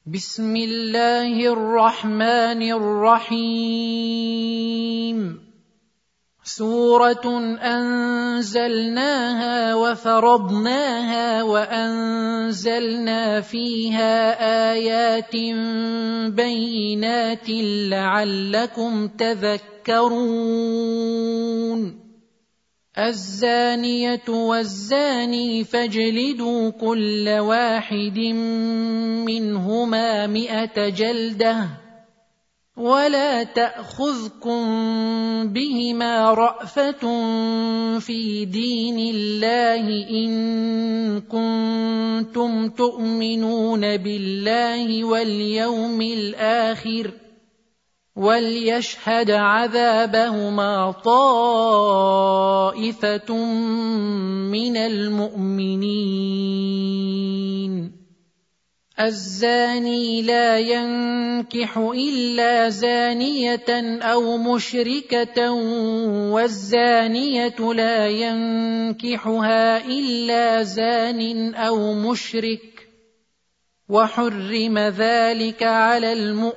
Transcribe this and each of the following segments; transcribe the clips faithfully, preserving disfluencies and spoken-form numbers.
بسم الله الرحمن الرحيم. سورة أنزلناها وفرضناها وأنزلنا فيها آيات بينات لعلكم تذكرون. الزانية والزاني فاجلدوا كل واحد منهما مئة جلدة ولا تأخذكم بهما رأفة في دين الله إن كنتم تؤمنون بالله واليوم الآخر وليشهد عذابهما طائفة من المؤمنين. الزاني لا ينكح إلا زانية أو مشركة والزانية لا ينكحها إلا زان أو مشرك وحرم ذلك على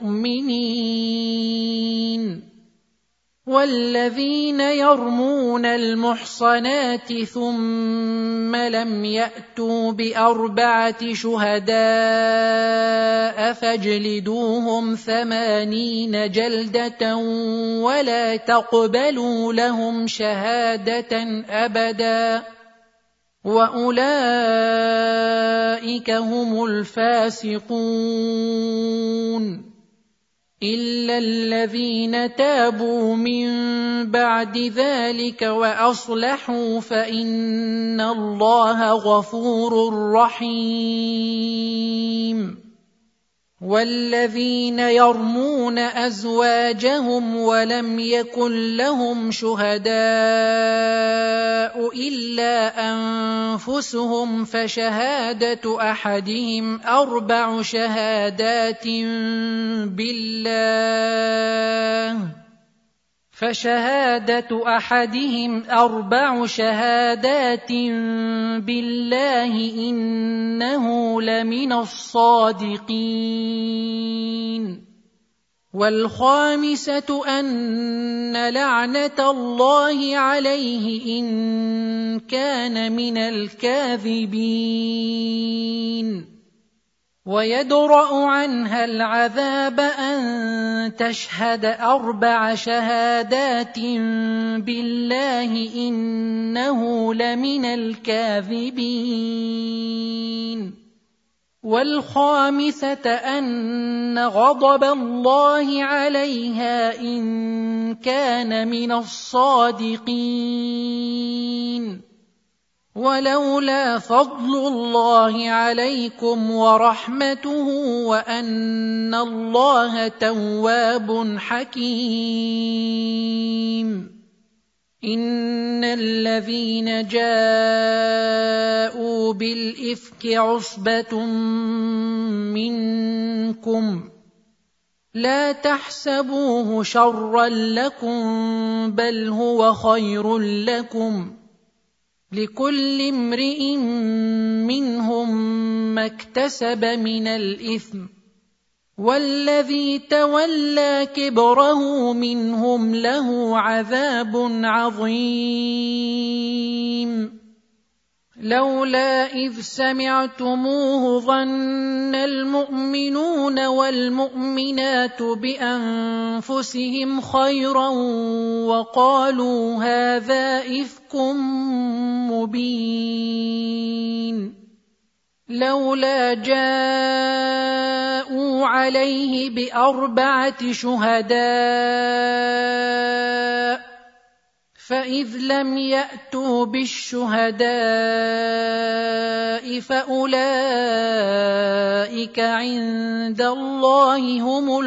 المؤمنين. والذين يرمون المحصنات ثم لم يأتوا بأربعة شهداء فاجلدوهم ثمانين جلدة ولا تقبلوا لهم شهادة أبدا وأولئك هم الفاسقون. إلا الذين تابوا من بعد ذلك وأصلحوا فإن الله غفور رحيم. والذين يرمون أزواجهم ولم يكن لهم شهداء إلا أنفسهم فشهادة أحدهم أربع شهادات بالله فشهادة أحدهم أربع شهادات بالله إنه لمن الصادقين. والخامسة أن لعنة الله عليه إن كان من الكاذبين. ويدرأ عنها العذاب أن تشهد أربع شهادات بالله إنه لمن الكاذبين. والخامسة أن غضب الله عليها إن كان من الصادقين. ولولا فضل الله عليكم ورحمته وأن الله تواب حكيم. إن الذين جاءوا بالإفك عصبة منكم لا تحسبوه شرا لكم بل هو خير لكم لكل امرئ منهم ما اكتسب من الإثم والذي تولى كبره منهم له عذاب عظيم. لولا إذ سمعتموه ظن المؤمنون والمؤمنات بأنفسهم خيرا وقالوا هذا إفك مبين. لولا جاءوا عليه بأربعة شهداء فإذ لم يأتوا بالشهداء فأولئك عند الله هم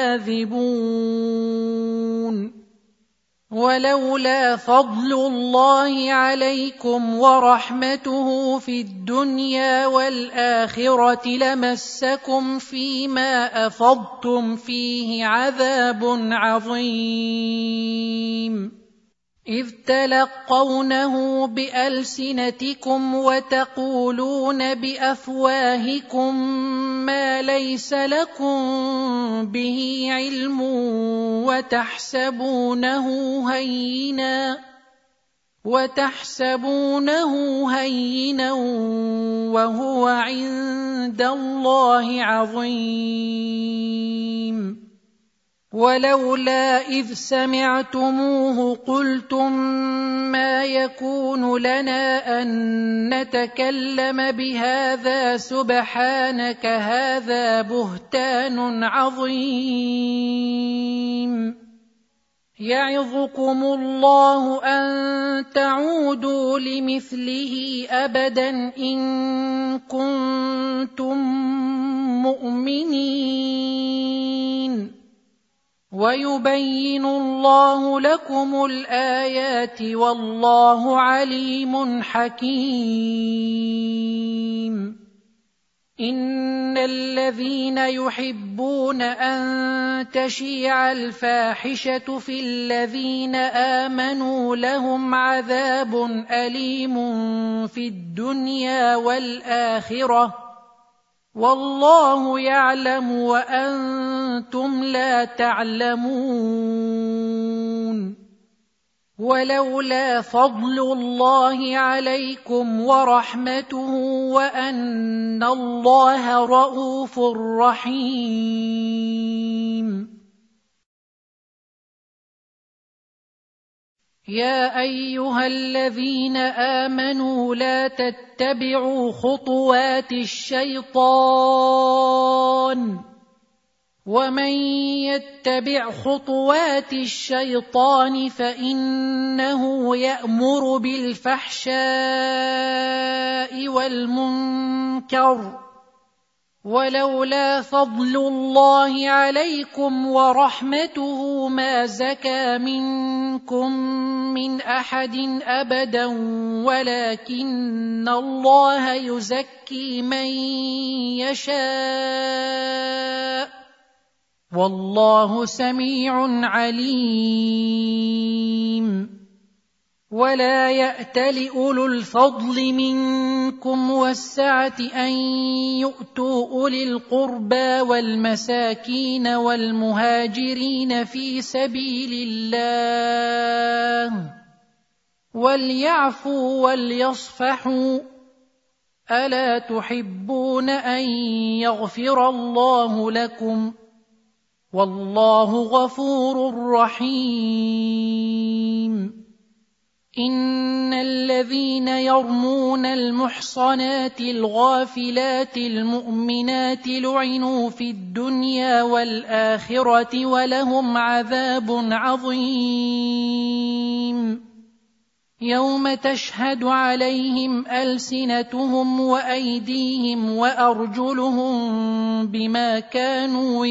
الكاذبون. ولولا فضل الله عليكم ورحمته في الدنيا والآخرة لمسكم فيما أفضتم فيه عذاب عظيم. إذ تلقونه بألسنتكم وتقولون بأفواهكم ما ليس لكم به علم وتحسبونه هينا وتحسبونه هينا وهو عند الله عظيم. ولولا إذ سمعتموه قلتم ما يكون لنا أن نتكلم بهذا سبحانك هذا بهتان عظيم. يعظكم الله أن تعودوا لمثله أبدا إن كنتم مؤمنين. ويبين الله لكم الآيات والله عليم حكيم. إن الذين يحبون أن تشيع الفاحشة في الذين آمنوا لهم عذاب أليم في الدنيا والآخرة والله يعلم وأنتم لا تعلمون. ولولا فضل الله عليكم ورحمته وأن الله رءوف رحيم. يا أيها الذين آمنوا لا تتبعوا خطوات الشيطان ومن يتبع خطوات الشيطان فإنه يأمر بالفحشاء والمنكر. ولولا فضل الله عليكم ورحمته ما زكى منكم من أحد أبدا ولكن الله يزكي من يشاء والله سميع عليم. ولا يأتل أولو الفضل منكم والسعة أن يؤتوا أولي القربى والمساكين والمهاجرين في سبيل الله وليعفوا وليصفحوا ألا تحبون أن يغفر الله لكم والله غفور رحيم. إن الذين يرمون المحصنات الغافلات المؤمنات لعنوا في الدنيا والآخرة ولهم عذاب عظيم. يوم تشهد عليهم ألسنتهم وأيديهم وأرجلهم بما كانوا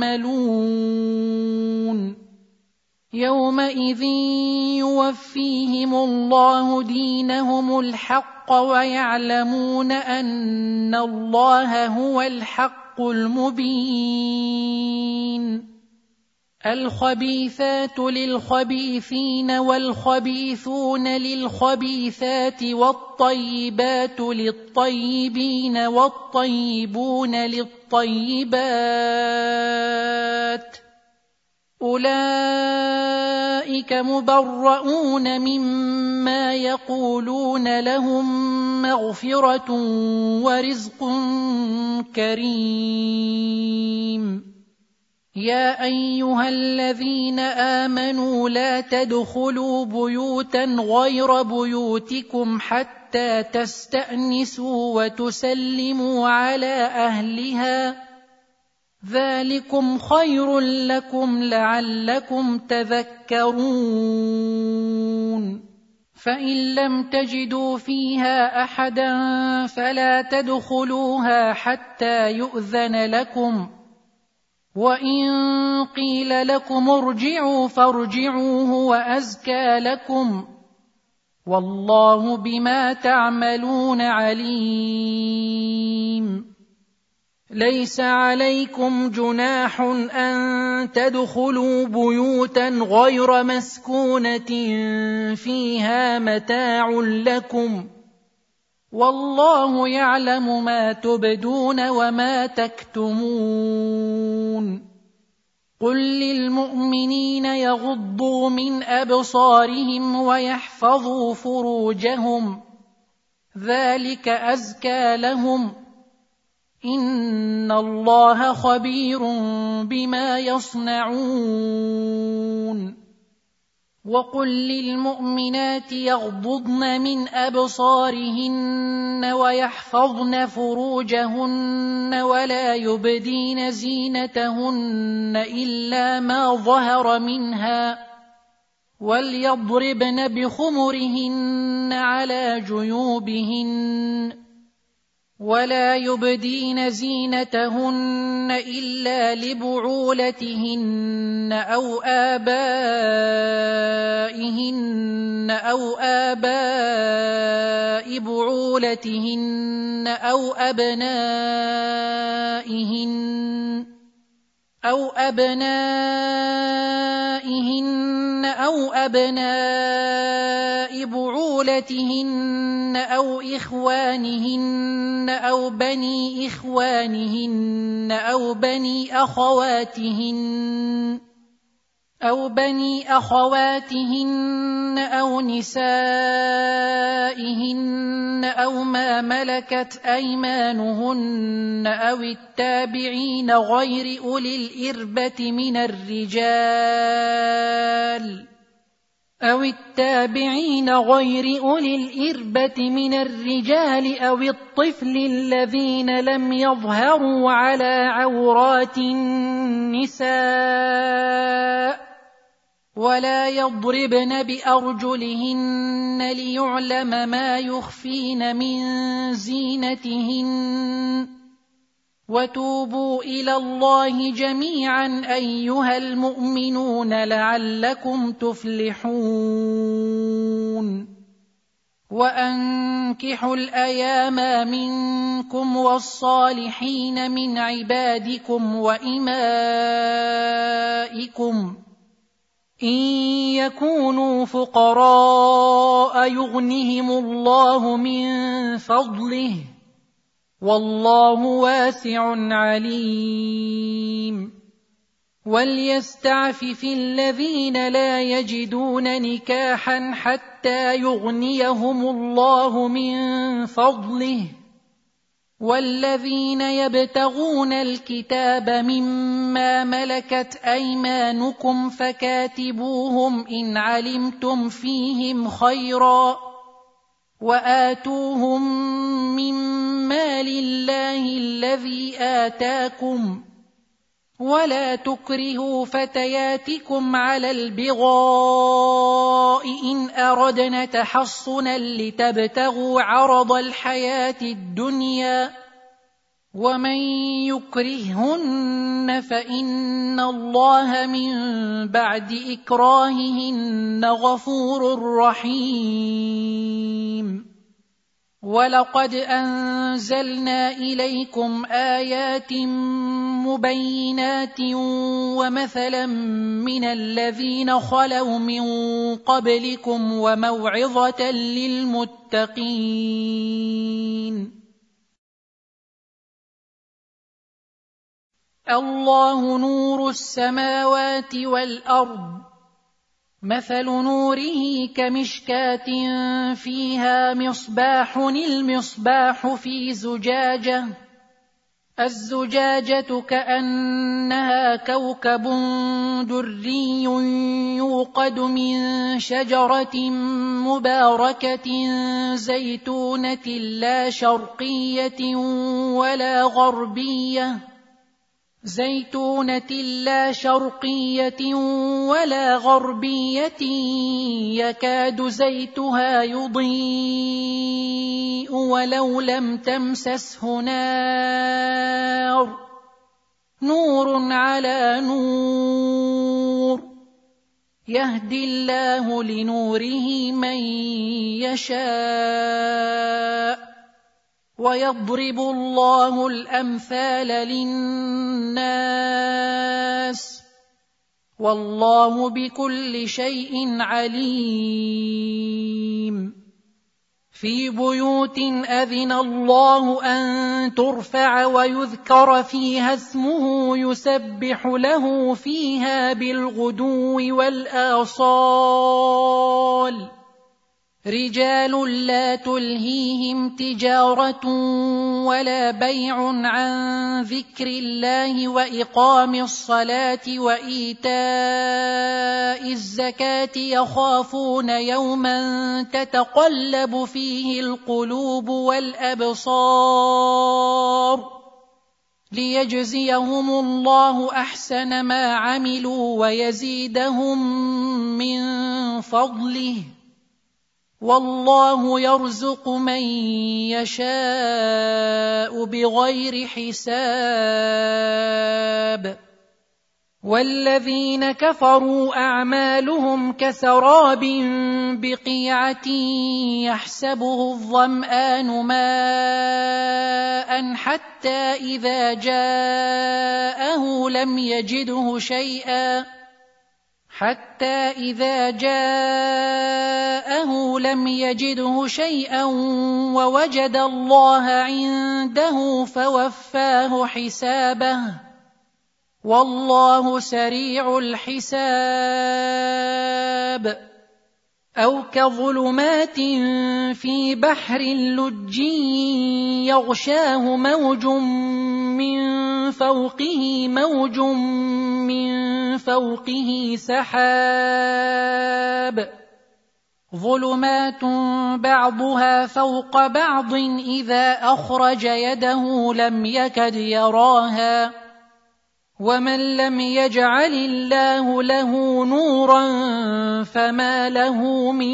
يعملون. يومئذ يوفيهم الله دينهم الحق ويعلمون أن الله هو الحق المبين. الخبيثات للخبيثين والخبيثون للخبيثات والطيبات للطيبين والطيبون للطيبات أولئك مبرؤون مما يقولون لهم مغفرة ورزق كريم. يا أيها الذين آمنوا لا تدخلوا بيوتا غير بيوتكم حتى تستأنسوا وتسلموا على أهلها ذلكم خير لكم لعلكم تذكرون. فإن لم تجدوا فيها أحدا فلا تدخلوها حتى يؤذن لكم وإن قيل لكم ارجعوا فارجعوا هو أزكى لكم والله بما تعملون عليم. ليس عليكم جناح أن تدخلوا بيوتا غير مسكونة فيها متاع لكم والله يعلم ما تبدون وما تكتمون قل للمؤمنين يغضوا من أبصارهم ويحفظوا فروجهم ذلك أزكى لهم إن الله خبير بما يصنعون وقل للمؤمنات يغضضن من أبصارهن ويحفظن فروجهن ولا يبدين زينتهن إلا ما ظهر منها وليضربن بخمرهن على جيوبهن ولا يبدين زينتهن إلا لبعولتهن أو آبائهن أو آباء بعولتهن أو أبنائهن أو أبنائهن أو أبناء بعولتهن أو إخوانهن أو بني إخوانهن أو بني أخواتهن أو بني أخواتهن أو نسائهن أو ما ملكت أيمانهن أو التابعين غير أولي الإربة من الرجال أو التابعين غير أولي الإربة من الرجال أو الطفل الذين لم يظهروا على عورات النساء ولا يضربن بأرجلهن ليعلم ما يخفين من زينتهن وتوبوا إلى الله جميعا أيها المؤمنون لعلكم تفلحون وأنكحوا الأيام منكم والصالحين من عبادكم وإمائكم إن يكونوا فقراء يغنهم الله من فضله والله واسع عليم وليستعفف الذين لا يجدون نكاحا حتى يغنيهم الله من فضله والذين يبتغون الكتاب مما ملكت أيمانكم فكاتبوهم إن علمتم فيهم خيرا وآتوهم من مال الله الذي آتاكم ولا تكرهوا فتياتكم على البغاء إن أردنا تحصنا لتبتغوا عرض الحياة الدنيا ومن يكرههن فإن الله من بعد إكراههن غفور رحيم ولقد أنزلنا إليكم آيات مبينات ومثلا من الذين خلوا من قبلكم وموعظة للمتقين الله نور السماوات والأرض مثل نوره كمشكاة فيها مصباح المصباح في زجاجة الزجاجة كأنها كوكب دري يوقد من شجرة مباركة زيتونة لا شرقية ولا غربية زيتونة لا شرقية ولا غربية يكاد زيتها يضيء ولو لم تمسسه نار نور على نور يهدي الله لنوره من يشاء ويضرب الله الأمثال للناس والله بكل شيء عليم. في بيوت أذن الله أن ترفع ويذكر فيها اسمه يسبح له فيها بالغدو والآصال رجال لا تلهيهم تجارة ولا بيع عن ذكر الله وإقام الصلاة وإيتاء الزكاة يخافون يوما تتقلب فيه القلوب والأبصار ليجزيهم الله أحسن ما عملوا ويزيدهم من فضله والله يرزق من يشاء بغير حساب. والذين كفروا أعمالهم كسراب بقيعة يحسبه الظمآن ماء حتى إذا جاءه لم يجده شيئا حتى إذا جاءه لم يجده شيئا ووجد الله عنده فوفاه حسابه والله سريع الحساب. أو كظلمات في بحر لج يغشاه موج من فوقه موج من فوقه سحاب ظلمات بعضها فوق بعض إذا أخرج يده لم يكد يراها ومن لم يجعل الله له نورا فما له من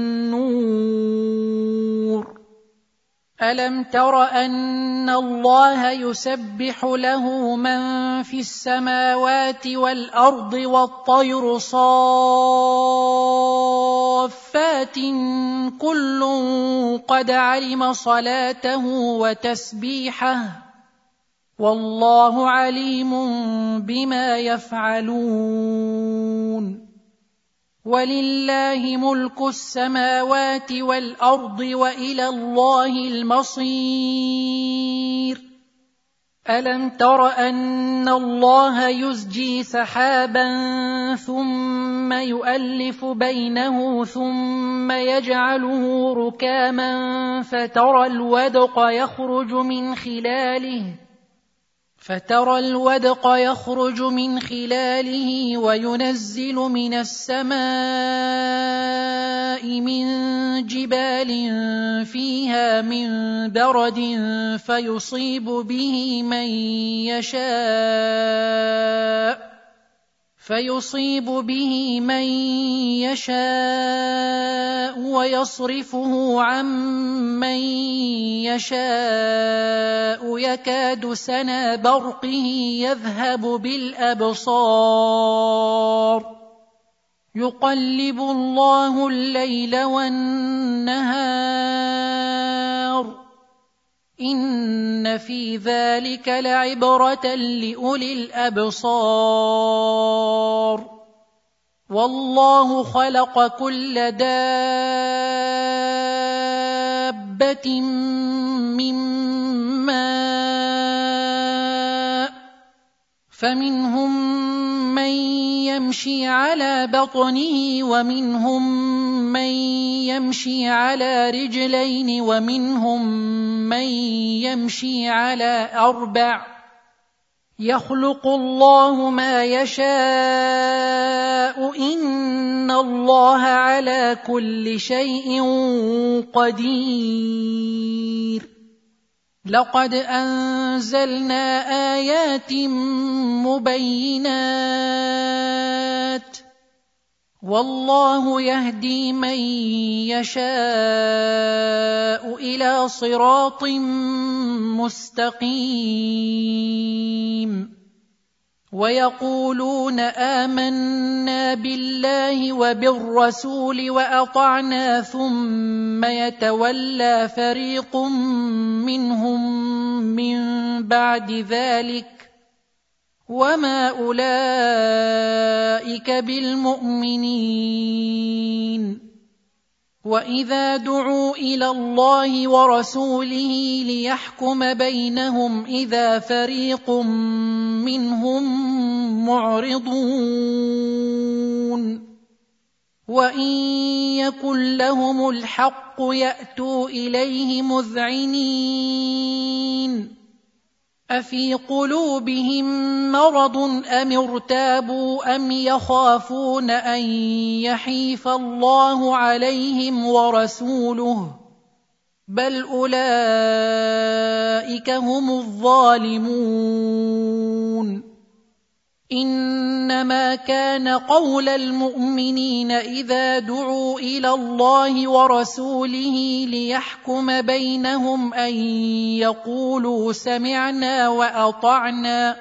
نور. ألم تر أن الله يسبح له من في السماوات والأرض والطير صافات كل قد علم صلاته وتسبيحه والله عليم بما يفعلون. ولله ملك السماوات والأرض وإلى الله المصير. ألم تر أن الله يزجي سحابا ثم يؤلف بينه ثم يجعله ركاما فترى الودق يخرج من خلاله فترى الودق يخرج من خلاله وينزل من السماء من جبال فيها من برد فيصيب به من يشاء فيصيب به من يشاء ويصرفه عن من يشاء يكاد سنا برقه يذهب بالأبصار يقلب الله الليل والنهار إن في ذلك لعبرة لأولي الأبصار. والله خلق كل دابة من ماء فمنهم من يمشي على بطنه ومنهم من يمشي على رجلين ومنهم من يمشي على أربع يخلق الله ما يشاء إن الله على كل شيء قدير. لقد أنزلنا آيات مبينات والله يهدي من يشاء إلى صراط مستقيم. ويقولون آمنا بالله وبالرسول وأطعنا ثم يتولى فريق منهم من بعد ذلك وما أولئك بالمؤمنين وإذا دعوا إلى الله ورسوله ليحكم بينهم إذا فريق منهم معرضون وإن يكن لهم الحق يأتوا إليه مذعنين أفي قلوبهم مرض أم ارتابوا أم يخافون أن يحيف الله عليهم ورسوله بل أولئك هم الظالمون إنما كان قول المؤمنين إذا دعوا إلى الله ورسوله ليحكم بينهم أن يقولوا سمعنا وأطعنا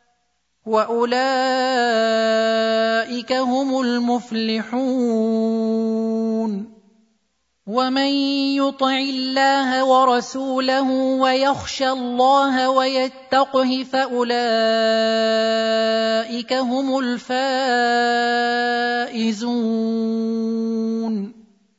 وأولئك هم المفلحون ومن يطع الله ورسوله ويخشى الله ويتقه فأولئك هم الفائزون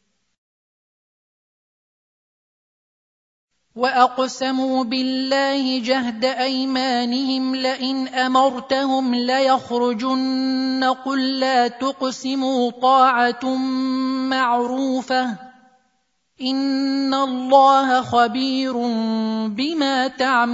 وأقسموا بالله جهد أيمانهم لئن أمرتهم ليخرجن قل لا تقسموا طاعة معروفة إن الله خبير بما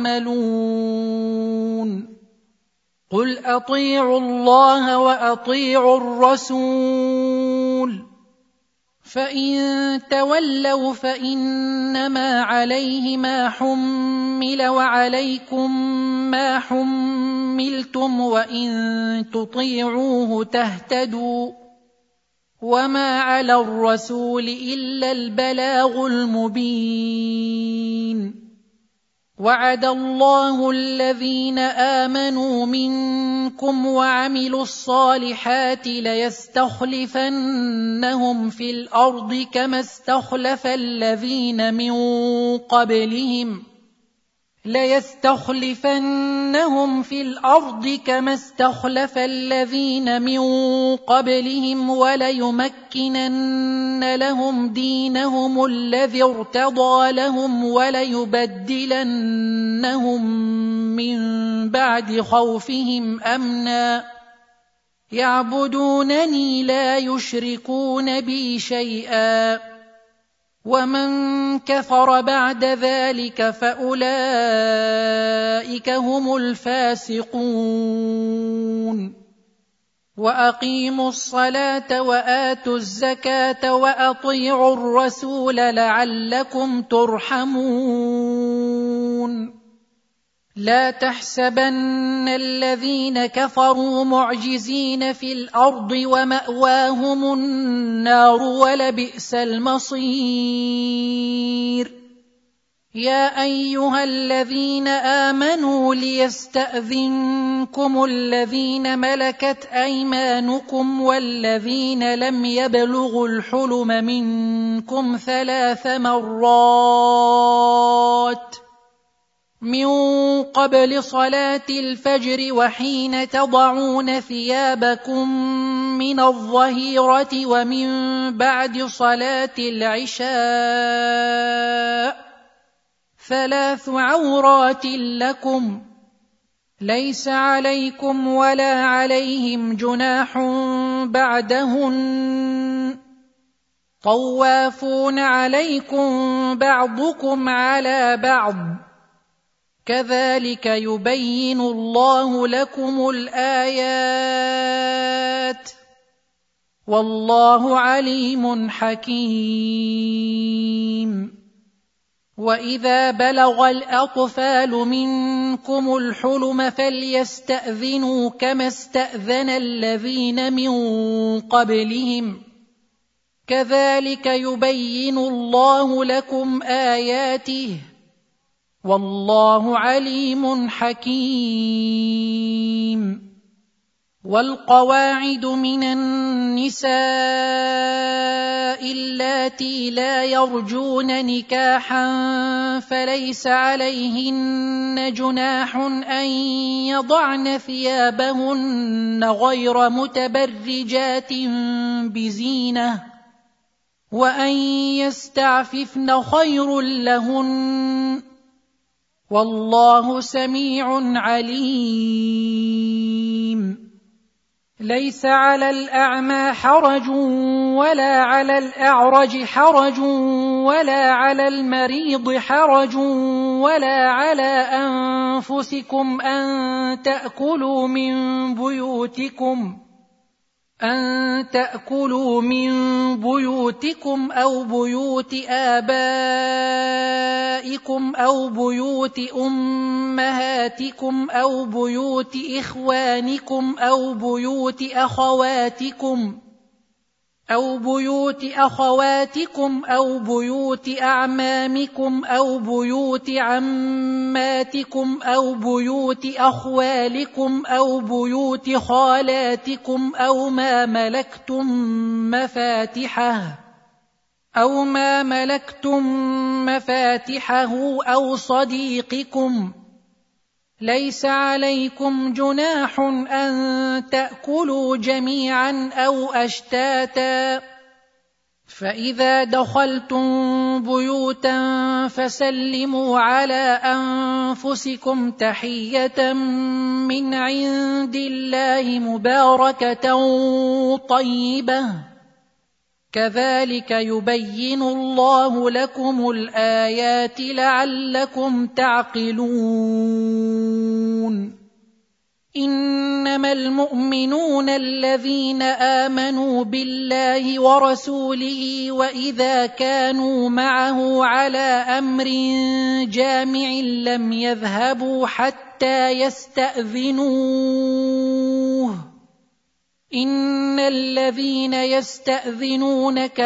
تعملون قل أطيعوا الله وأطيعوا الرسول فإن تولوا فإنما عليه ما حمل وعليكم ما حملتم وإن تطيعوه تهتدوا وما على الرسول إلا البلاغ المبين وعد الله الذين آمنوا منكم وعملوا الصالحات ليستخلفنهم في الأرض كما استخلف الذين من قبلهم ليستخلفنهم في الأرض كما استخلف الذين من قبلهم وليمكنن لهم دينهم الذي ارتضى لهم وليبدلنهم من بعد خوفهم أمنا يعبدونني لا يشركون بي شيئا ومن كفر بعد ذلك فأولئك هم الفاسقون وأقيموا الصلاة وآتوا الزكاة وأطيعوا الرسول لعلكم ترحمون لا تحسبن الذين كفروا معجزين في الأرض ومأواهم النار ولبئس المصير يا أيها الذين آمنوا ليستأذنكم الذين ملكت أيمانكم والذين لم يبلغوا الحلم منكم ثلاث مرات من قبل صلاة الفجر وحين تضعون ثيابكم من الظهيرة ومن بعد صلاة العشاء ثلاث عورات لكم ليس عليكم ولا عليهم جناح بعدهن طوافون عليكم بعضكم على بعض كذلك يبين الله لكم الآيات والله عليم حكيم وإذا بلغ الأطفال منكم الحلم فليستأذنوا كما استأذن الذين من قبلهم كذلك يبين الله لكم آياته والله عليم حكيم والقواعد من النساء اللاتي لا يرجون نكاحا فليس عليهن جناح أن يضعن ثيابهن غير متبرجات بزينة وأن يستعففن خير لهن والله سميع عليم. ليس على الأعمى حرج ولا على الأعرج حرج ولا على المريض حرج ولا على أنفسكم أن تأكلوا من بيوتكم أن تأكلوا من بيوتكم أو بيوت آبائكم أو بيوت أمهاتكم أو بيوت إخوانكم أو بيوت أخواتكم أو بيوت أخواتكم أو بيوت أعمامكم أو بيوت عماتكم أو بيوت أخوالكم أو بيوت خالاتكم أو ما ملكتم مفاتحه أو ما ملكتم مفاتحه أو صديقكم. ليس عليكم جناح أن تأكلوا جميعا أو أشتاتا فإذا دخلتم بيوتا فسلموا على أنفسكم تحية من عند الله مباركة طيبة كذلك يبين الله لكم الآيات لعلكم تعقلون. إنما المؤمنون الذين آمنوا بالله ورسوله وإذا كانوا معه على أمر جامع لم يذهبوا حتى يستأذنوه إن الذين يستأذنونك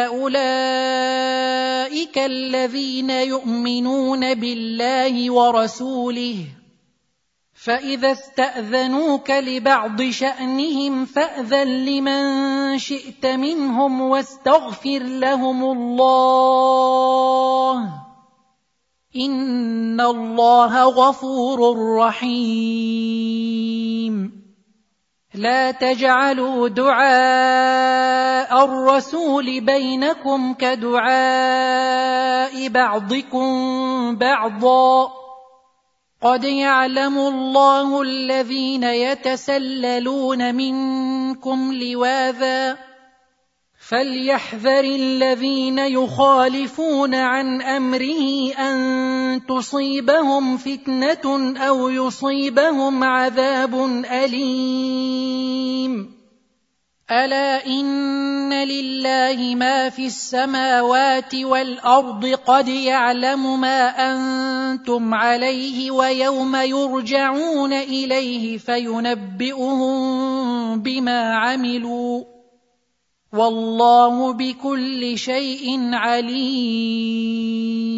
أولئك الذين يؤمنون بالله ورسوله فإذا استأذنوك لبعض شأنهم فأذن لمن شئت منهم واستغفر لهم الله إن الله غفور رحيم. لا تجعلوا دعاء الرسول بينكم كدعاء بعضكم بعضا قد يعلم الله الذين يتسللون منكم لواذا فليحذر الذين يخالفون عن أمره أن تصيبهم فتنة أو يصيبهم عذاب أليم. ألا إن لله ما في السماوات والأرض قد يعلم ما أنتم عليه ويوم يرجعون إليه فينبئهم بما عملوا والله بكل شيء عليم.